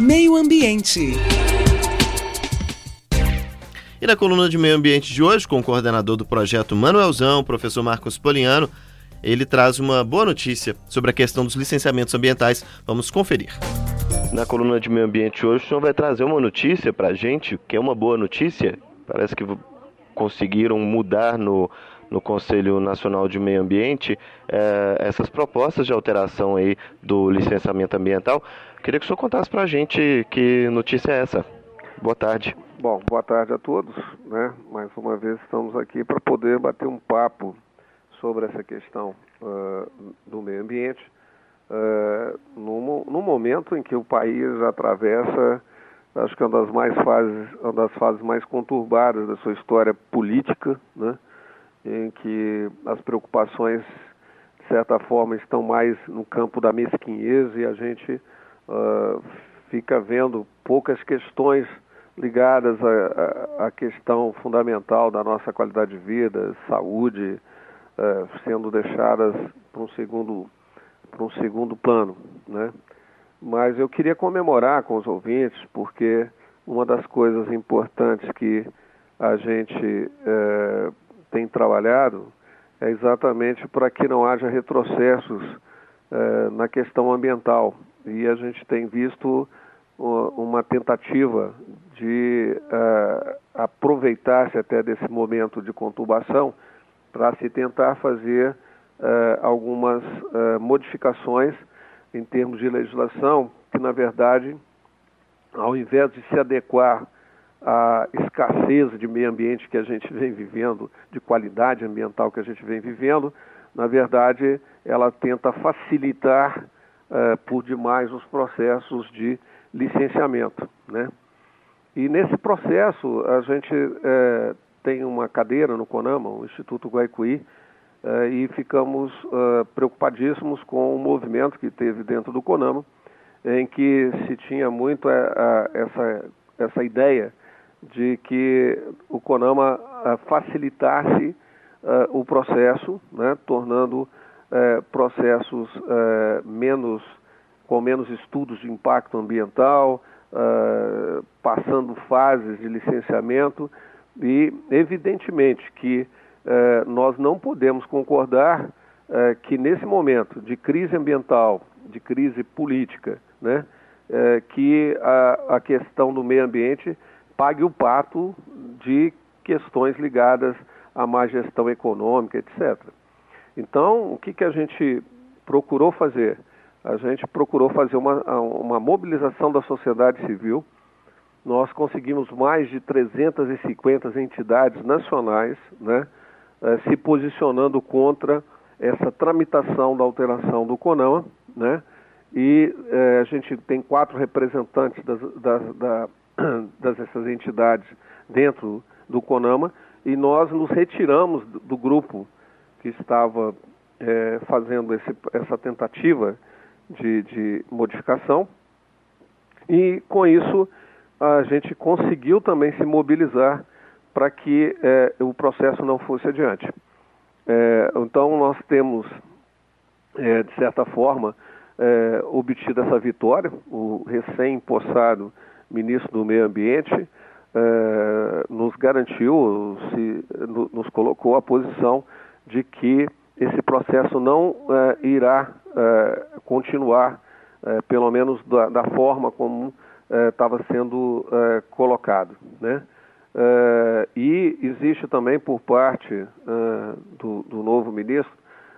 Meio Ambiente. E na coluna de Meio Ambiente de hoje, com o coordenador do projeto Manuelzão, o professor Marcos Poliano, ele traz uma boa notícia sobre a questão dos licenciamentos ambientais. Vamos conferir. Na coluna de Meio Ambiente hoje, o senhor vai trazer uma notícia para a gente, que é uma boa notícia. Parece que conseguiram mudar no Conselho Nacional de Meio Ambiente essas propostas de alteração aí do licenciamento ambiental. Queria que o senhor contasse para a gente que notícia é essa. Boa tarde. Bom, boa tarde a todos, né? Mais uma vez estamos aqui para poder bater um papo sobre essa questão do meio ambiente, no momento em que o país atravessa, acho que uma das fases mais conturbadas da sua história política, né? Em que as preocupações, de certa forma, estão mais no campo da mesquinhez e a gente fica vendo poucas questões ligadas à questão fundamental da nossa qualidade de vida, saúde, sendo deixadas para um segundo plano, né? Mas eu queria comemorar com os ouvintes, porque uma das coisas importantes que a gente tem trabalhado é exatamente para que não haja retrocessos na questão ambiental. E a gente tem visto uma tentativa de aproveitar-se até desse momento de conturbação para se tentar fazer algumas modificações em termos de legislação que, na verdade, ao invés de se adequar à escassez de meio ambiente que a gente vem vivendo, de qualidade ambiental que a gente vem vivendo, na verdade, ela tenta facilitar por demais os processos de licenciamento, né? E nesse processo a gente tem uma cadeira no CONAMA, o Instituto Guaicuí, e ficamos preocupadíssimos com o movimento que teve dentro do CONAMA, em que se tinha muito essa ideia de que o CONAMA facilitasse o processo, né, tornando processos com menos estudos de impacto ambiental, passando fases de licenciamento e, evidentemente, que nós não podemos concordar que nesse momento de crise ambiental, de crise política, né, que a questão do meio ambiente pague o pato de questões ligadas à má gestão econômica, etc. Então, o que a gente procurou fazer? A gente procurou fazer uma mobilização da sociedade civil. Nós conseguimos mais de 350 entidades nacionais, né, se posicionando contra essa tramitação da alteração do CONAMA, né, e a gente tem 4 representantes dessas entidades dentro do CONAMA e nós nos retiramos do grupo que estava fazendo essa tentativa de modificação, e com isso a gente conseguiu também se mobilizar para que o processo não fosse adiante. Então nós temos, de certa forma, obtido essa vitória. O recém-empossado ministro do Meio Ambiente nos garantiu, nos colocou a posição de que esse processo não irá continuar, pelo menos da forma como estava sendo colocado, né? E existe também por parte do novo ministro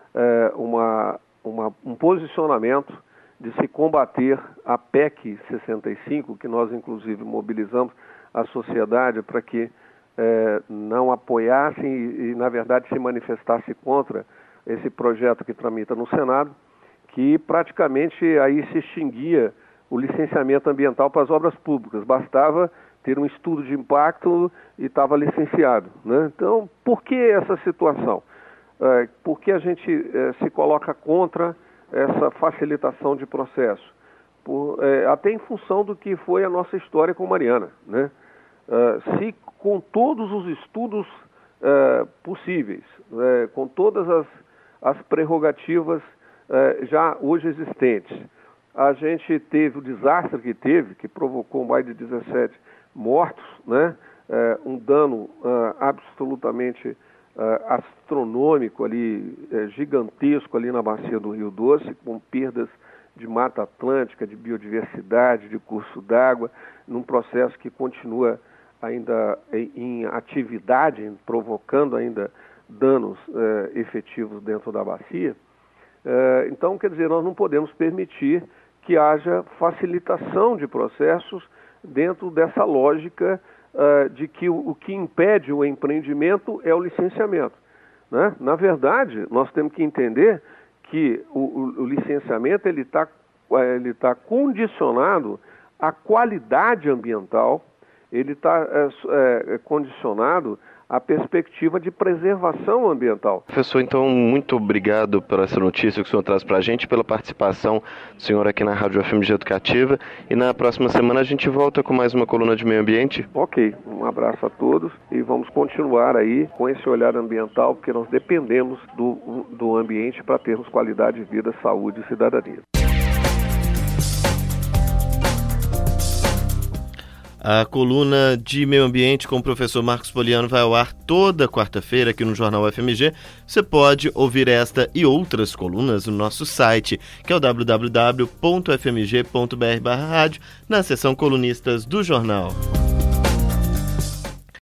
um posicionamento de se combater a PEC 65, que nós inclusive mobilizamos a sociedade para que não apoiassem e, na verdade, se manifestasse contra esse projeto que tramita no Senado, que praticamente aí se extinguia o licenciamento ambiental para as obras públicas. Bastava ter um estudo de impacto e estava licenciado, né? Então, por que essa situação? Por que a gente se coloca contra essa facilitação de processo? Até em função do que foi a nossa história com Mariana, né? Se com todos os estudos possíveis, com todas as prerrogativas já hoje existentes, a gente teve o desastre que provocou mais de 17 mortos, né? Um dano absolutamente astronômico ali, gigantesco ali na bacia do Rio Doce, com perdas de mata atlântica, de biodiversidade, de curso d'água, num processo que continua ainda em atividade, provocando ainda danos efetivos dentro da bacia. Então, quer dizer, nós não podemos permitir que haja facilitação de processos dentro dessa lógica de que o que impede o empreendimento é o licenciamento, né? Na verdade, nós temos que entender que o licenciamento ele tá condicionado à qualidade ambiental, ele está condicionado à perspectiva de preservação ambiental. Professor, então, muito obrigado por essa notícia que o senhor traz para a gente, pela participação do senhor aqui na Rádio FMG Educativa, e na próxima semana a gente volta com mais uma coluna de meio ambiente. Ok, um abraço a todos e vamos continuar aí com esse olhar ambiental, porque nós dependemos do ambiente para termos qualidade de vida, saúde e cidadania. A coluna de meio ambiente com o professor Marcos Poliano vai ao ar toda quarta-feira aqui no Jornal FMG. Você pode ouvir esta e outras colunas no nosso site, que é o www.fmg.br/rádio, na seção colunistas do jornal.